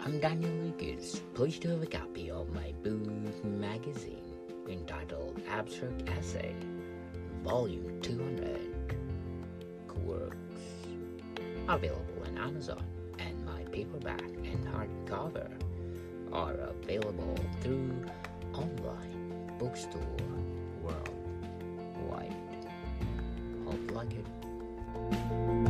I'm Daniel Lucas, pleased to have a copy of my book magazine entitled Abstract Essay, Volume 200, Quirks, available on Amazon, and my paperback and hardcover are available through online bookstore worldwide. Hope you like it.